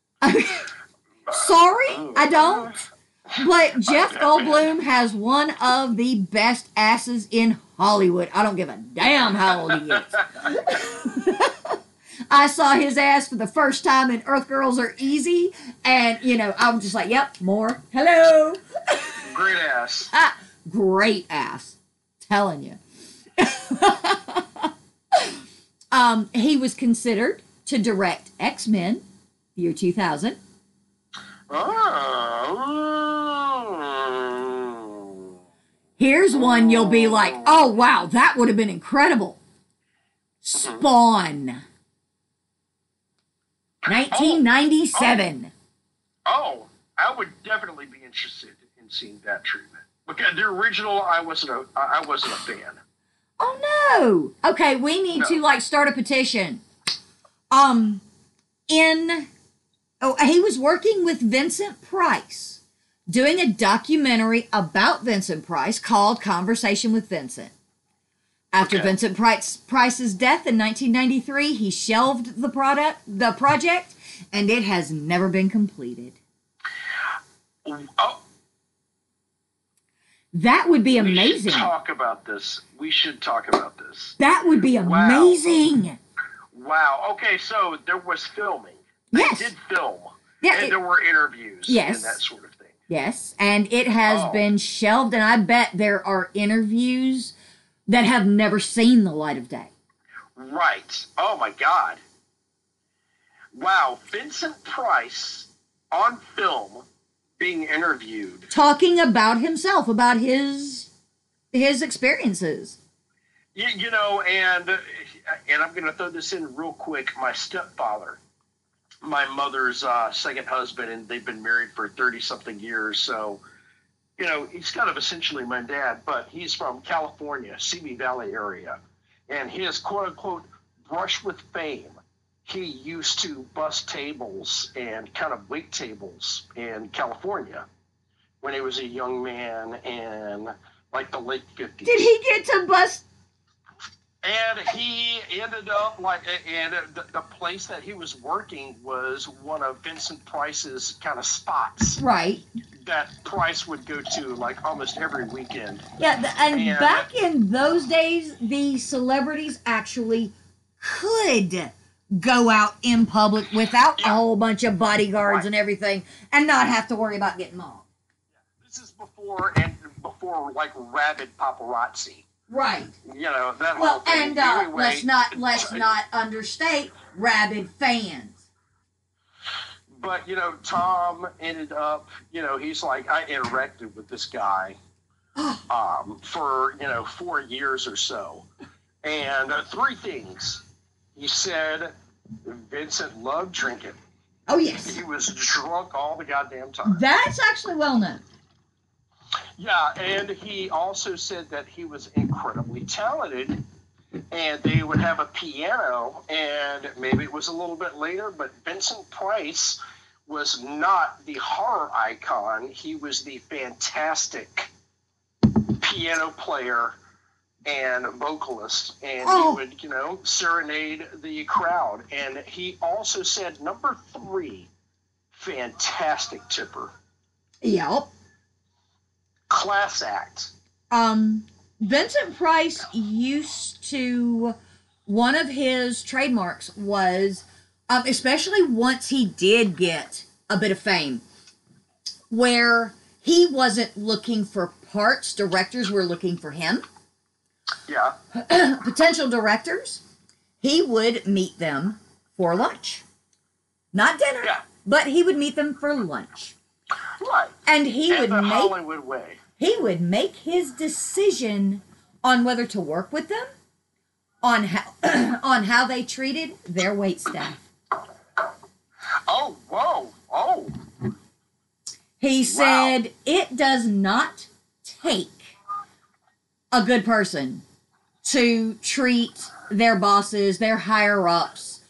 Sorry, I don't. But Jeff Goldblum has one of the best asses in Hollywood. I don't give a damn how old he is. I saw his ass for the first time in Earth Girls Are Easy, and, I was just like, yep, more. Hello. Great ass. Great ass. Telling you. He was considered to direct X-Men, year 2000. Here's one you'll be like, oh, wow, that would have been incredible. Spawn. 1997. Oh, I would definitely be interested in seeing that treatment. Because the original, I wasn't a fan. Oh no. Okay, we need to start a petition. He was working with Vincent Price doing a documentary about Vincent Price called Conversation with Vincent. After Vincent Price's death in 1993, he shelved the project, and it has never been completed. Oh, that would be amazing. We should talk about this. That would be amazing. Wow. Okay, so there was filming. Yes. They did film. Yeah, and there were interviews yes. and that sort of thing. Yes, and it has been shelved, and I bet there are interviews that have never seen the light of day. Right. Oh, my God. Wow. Vincent Price on film being interviewed. Talking about himself, about his experiences. You know, and I'm going to throw this in real quick. My stepfather, my mother's second husband, and they've been married for 30-something years, so... You know, he's kind of essentially my dad, but he's from California, Simi Valley area. And his quote-unquote brush with fame, he used to bust tables and kind of wait tables in California when he was a young man in like the late 50s. Did he get to bust? And he ended up and the place that he was working was one of Vincent Price's kind of spots. Right. That Price would go to like almost every weekend. Yeah, and back in those days, the celebrities actually could go out in public without a whole bunch of bodyguards and everything and not have to worry about getting mobbed. This is before like rabid paparazzi. Right. You know, that whole thing. And anyway, let's not understate rabid fans. But, you know, Tom ended up, you know, he's like, I interacted with this guy for, 4 years or so. And 3 things. He said Vincent loved drinking. Oh, yes. He was drunk all the goddamn time. That's actually well known. Yeah, and he also said that he was incredibly talented. And they would have a piano, and maybe it was a little bit later, but Vincent Price was not the horror icon. He was the fantastic piano player and vocalist, and he would, serenade the crowd. And he also said, number 3, fantastic tipper. Yep. Class act. Vincent Price used to, one of his trademarks was, especially once he did get a bit of fame, where he wasn't looking for parts, directors were looking for him. Yeah. Potential directors, he would meet them for lunch. Not dinner, but he would meet them for lunch. Right. And he would the make Hollywood way. He would make his decision on whether to work with them, on how they treated their wait staff. Oh, whoa, oh. He said it does not take a good person to treat their bosses, their higher ups,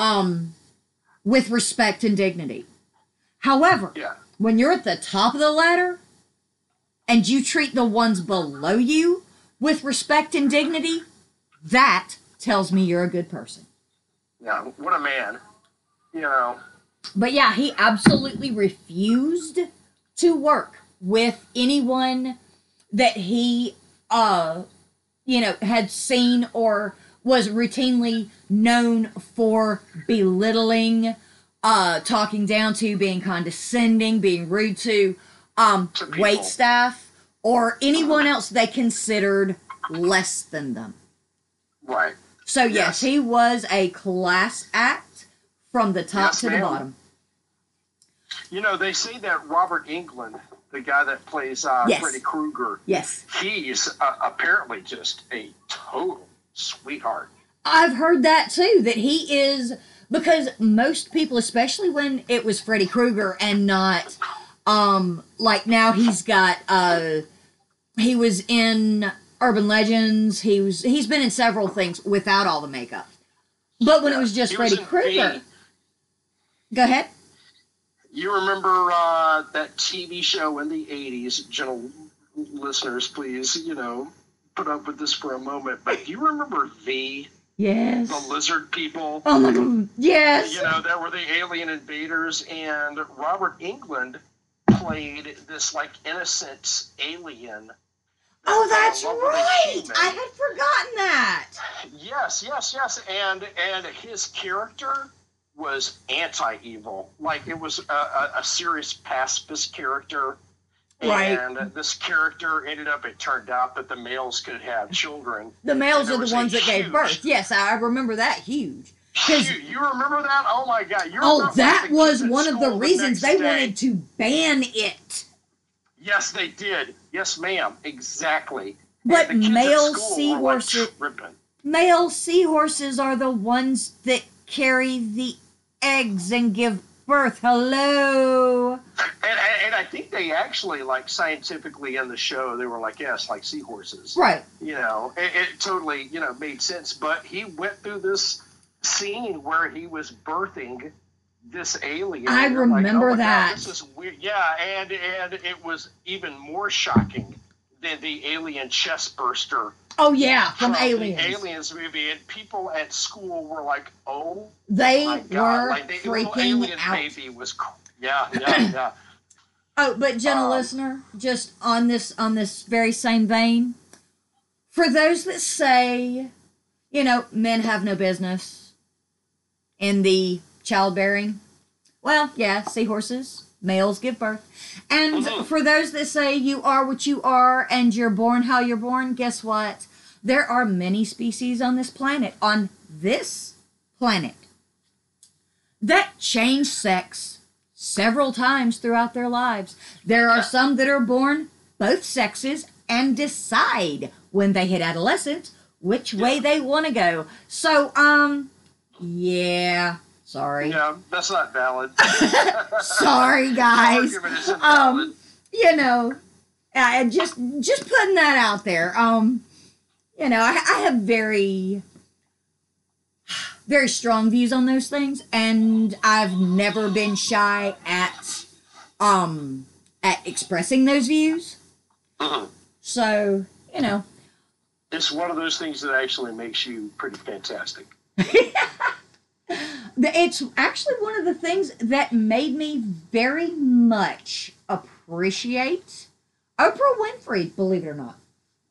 with respect and dignity. However, when you're at the top of the ladder and you treat the ones below you with respect and dignity, that tells me you're a good person. Yeah, what a man. But yeah, he absolutely refused to work with anyone that he, had seen or was routinely known for belittling, talking down to, being condescending, being rude to wait staff, or anyone else they considered less than them. Right. So yes, he was a class act from the top to the bottom. They say that Robert Englund, the guy that plays Freddy Krueger, he's apparently just a total sweetheart. I've heard that too, that he is, because most people, especially when it was Freddy Krueger and not, like now he's got, he was in Urban Legends, he's been in several things without all the makeup. But when it was just Freddy Krueger. Go ahead. You remember that TV show in the 80s, gentle listeners, please, put up with this for a moment. But do you remember Yes. the lizard people? Oh my God. Yes. That were the alien invaders, and Robert Englund played this like innocent alien. Oh, that's right. I had forgotten that. Yes. And his character was anti-evil. Like, it was a serious pacifist character. Right. And this character it turned out that the males could have children. The males are the ones that gave birth. Yes, I remember that huge. You remember that? Oh my God. That was one of the reasons they wanted to ban it. Yes, they did. Yes, ma'am. Exactly. But male seahorses are the ones that carry the eggs and give birth. Hello. And I think they actually, like, scientifically in the show, they were like, yes, like seahorses. Right. It totally, made sense. But he went through this scene where he was birthing this alien. I remember that. God, this is weird. Yeah, and it was even more shocking than the alien chest burster. Oh yeah, from Aliens. The Aliens movie, and people at school were like, "Oh, they my God. were like, the freaking alien out." Baby was, yeah. Oh, but gentle listener, just on this very same vein, for those that say, men have no business in the childbearing, well, yeah, seahorses, males give birth. And for those that say you are what you are and you're born how you're born, guess what? There are many species on this planet, that change sex several times throughout their lives. There are some that are born both sexes and decide when they hit adolescence which way they want to go. So, yeah. Sorry. Yeah, that's not valid. Sorry, guys. Valid. Just putting that out there. I have very, very strong views on those things, and I've never been shy at expressing those views. So, it's one of those things that actually makes you pretty fantastic. It's actually one of the things that made me very much appreciate Oprah Winfrey, believe it or not.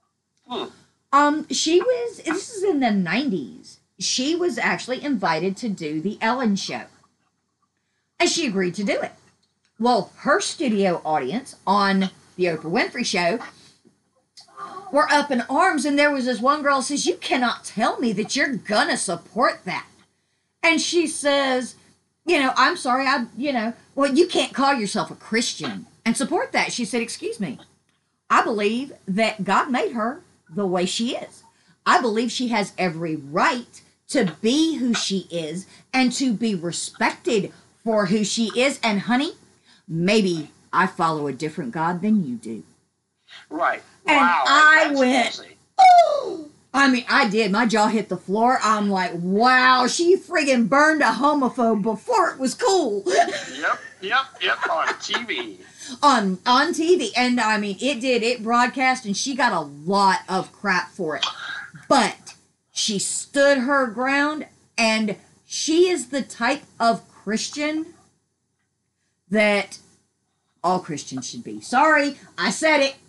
This is in the 90s. She was actually invited to do the Ellen Show. And she agreed to do it. Well, her studio audience on the Oprah Winfrey Show were up in arms, and there was this one girl who says, "You cannot tell me that you're gonna support that." And she says, "I'm sorry, well, you can't call yourself a Christian and support that." She said, "Excuse me, I believe that God made her the way she is. I believe she has every right to be who she is and to be respected for who she is. And honey, maybe I follow a different God than you do." Right. And wow, I went, amazing. "Oh!" I mean, I did. My jaw hit the floor. I'm like, wow, she friggin' burned a homophobe before it was cool. Yep, on TV. On TV. And I mean, it broadcast, and she got a lot of crap for it. But she stood her ground, and she is the type of Christian that all Christians should be. Sorry, I said it.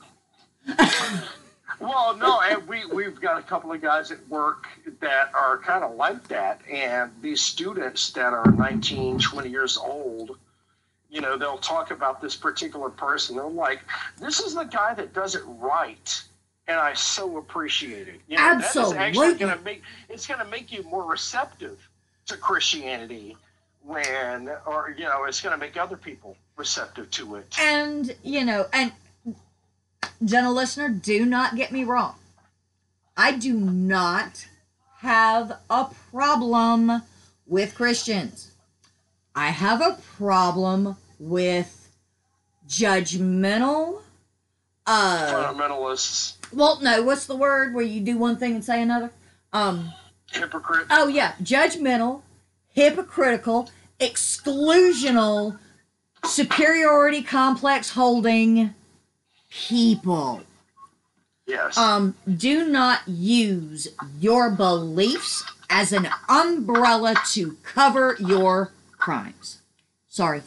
Well, no, and we've got a couple of guys at work that are kind of like that, and these students that are 19, 20 years old, they'll talk about this particular person. They're like, "This is the guy that does it right," and I so appreciate it. Absolutely. That is actually going to make you more receptive to Christianity it's going to make other people receptive to it. And, and gentle listener, do not get me wrong. I do not have a problem with Christians. I have a problem with judgmental, fundamentalists. Well, no, what's the word where you do one thing and say another? Hypocrite. Oh yeah, judgmental, hypocritical, exclusional superiority complex holding people. Yes. Do not use your beliefs as an umbrella to cover your crimes. Sorry.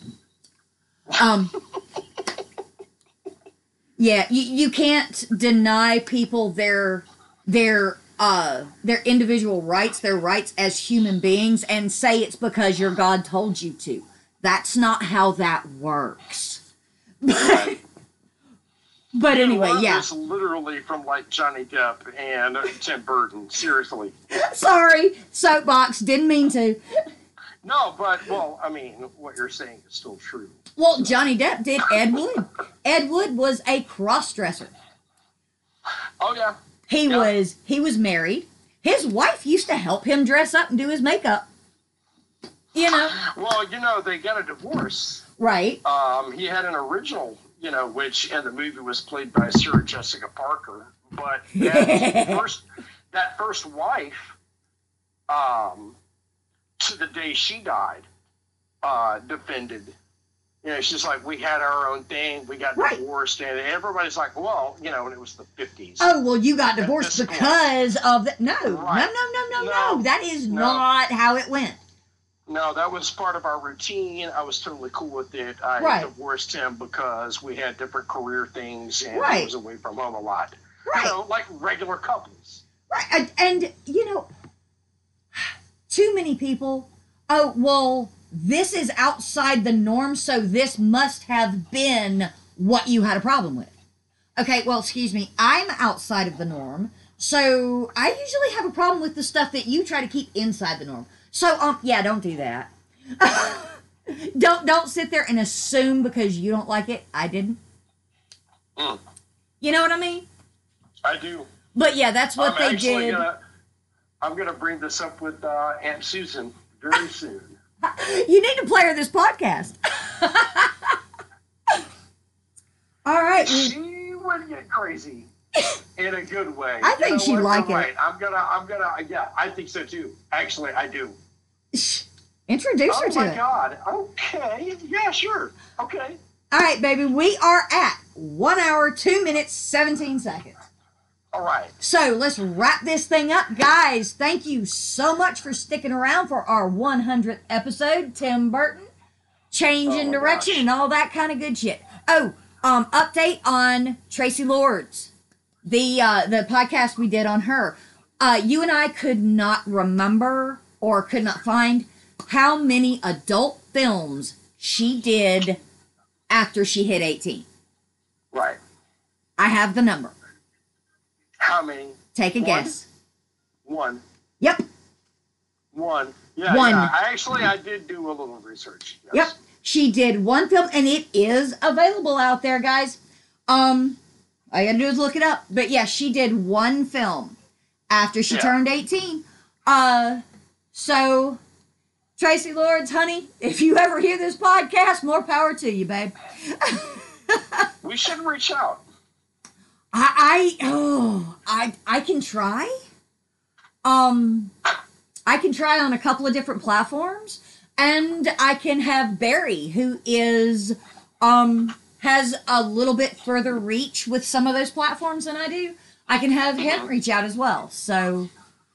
Yeah, you can't deny people their individual rights, their rights as human beings, and say it's because your God told you to. That's not how that works. Right. But anyway, one of yeah. this literally from like Johnny Depp and Tim Burton. Seriously. Sorry, soapbox. Didn't mean to. No, but well, I mean, what you're saying is still true. Well, so. Johnny Depp did Ed Wood. Ed Wood was a cross-dresser. Oh yeah. He was married. His wife used to help him dress up and do his makeup. You know. Well, they got a divorce. Right. He had an original, which in the movie was played by Sarah Jessica Parker. But that first wife, to the day she died, defended. She's like, we had our own thing, we got divorced, and everybody's like, well, and it was the 50s. Oh, well, you got divorced because of that. No, right. No. That is not how it went. No, that was part of our routine. I was totally cool with it. I divorced him because we had different career things, and he was away from home a lot. Right. Like regular couples. Right, and, too many people, oh, well, this is outside the norm, so this must have been what you had a problem with. Okay, well, excuse me, I'm outside of the norm, so I usually have a problem with the stuff that you try to keep inside the norm. So, yeah, don't do that. Don't sit there and assume because you don't like it, I didn't. Mm. You know what I mean? I do. But yeah, that's what they did. I'm going to bring this up with Aunt Susan very soon. You need to play her this podcast. All right. She would get crazy in a good way. I think she'd like it. Right. I'm gonna, yeah, I think so too. Actually, I do. Introduce her to it. Oh my God. Okay. Yeah, sure. Okay. All right, baby. We are at 1 hour, 2 minutes, 17 seconds. All right. So let's wrap this thing up. Guys, thank you so much for sticking around for our 100th episode. Tim Burton, change in direction, and all that kind of good shit. Oh, update on Tracy Lords, the podcast we did on her. You and I could not remember or could not find how many adult films she did after she hit 18. Right. I have the number. How many? Take a guess. One. Yep. One. Yeah. One. Yeah. I did do a little research. Yes. Yep. She did one film, and it is available out there, guys. All you gotta do is look it up. But yeah, she did one film after she turned 18. So Tracy Lords, honey, if you ever hear this podcast, more power to you, babe. We should reach out. I can try. I can try on a couple of different platforms, and I can have Barry, who is has a little bit further reach with some of those platforms than I do. I can have him reach out as well. So,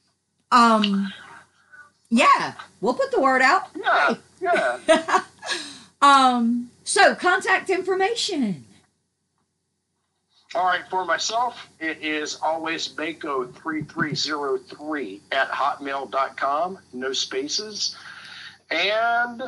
yeah, we'll put the word out. Yeah, yeah. So contact information. All right, for myself, it is always Mako3303 at hotmail.com, no spaces. And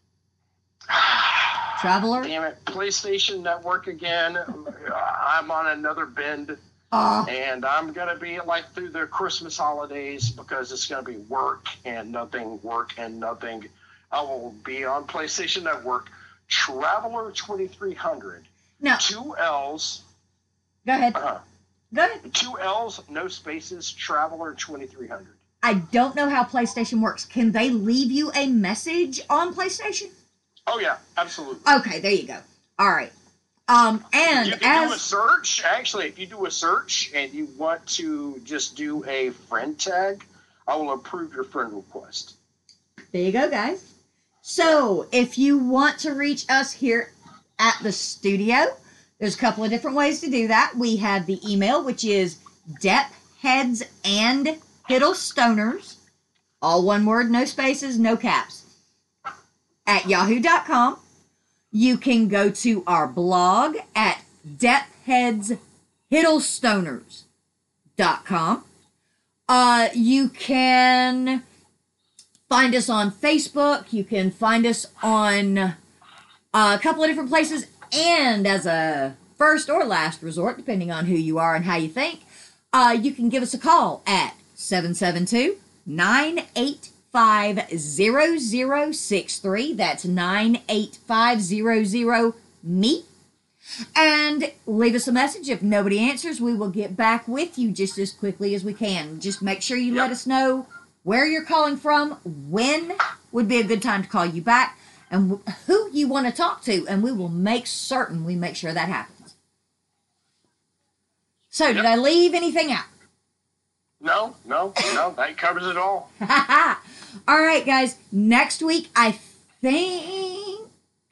Traveler? Damn it, PlayStation Network again. I'm on another bend. And I'm going to be like through the Christmas holidays because it's going to be work and nothing. I will be on PlayStation Network, Traveler 2300. No. 2 L's. Go ahead. Go ahead. 2 L's, no spaces, Traveler 2300. I don't know how PlayStation works. Can they leave you a message on PlayStation? Oh, yeah, absolutely. Okay, there you go. All right. And you can do a search. Actually, if you do a search and you want to just do a friend tag, I will approve your friend request. There you go, guys. So, if you want to reach us here at the studio, there's a couple of different ways to do that. We have the email, which is depheadsandhiddlestoners, all one word, no spaces, no caps, at yahoo.com. You can go to our blog at depheadshiddlestoners.com. You can find us on Facebook. You can find us on a couple of different places. And as a first or last resort, depending on who you are and how you think, you can give us a call at 772-985-0063. That's 985-00-ME. And leave us a message. If nobody answers, we will get back with you just as quickly as we can. Just make sure you let us know where you're calling from, when would be a good time to call you back, and who you want to talk to, and we will make certain we make sure that happens. So, did I leave anything out? No, that covers it all. All right, guys. Next week, I think...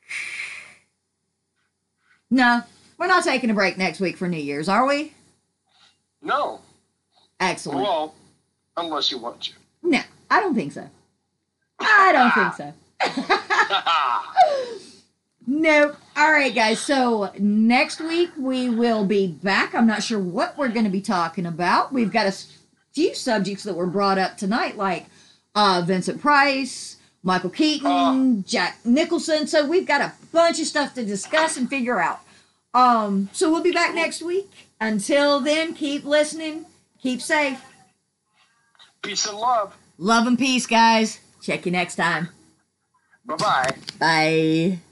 No, we're not taking a break next week for New Year's, are we? No. Excellent. Well, unless you want to. No, I don't think so. I don't think so. Nope. All right, guys. So next week we will be back. I'm not sure what we're going to be talking about. We've got a few subjects that were brought up tonight, like Vincent Price, Michael Keaton, Jack Nicholson. So we've got a bunch of stuff to discuss and figure out. So we'll be back next week. Until then, keep listening. Keep safe. Peace and love. Love and peace, guys. Check you next time. Bye-bye. Bye.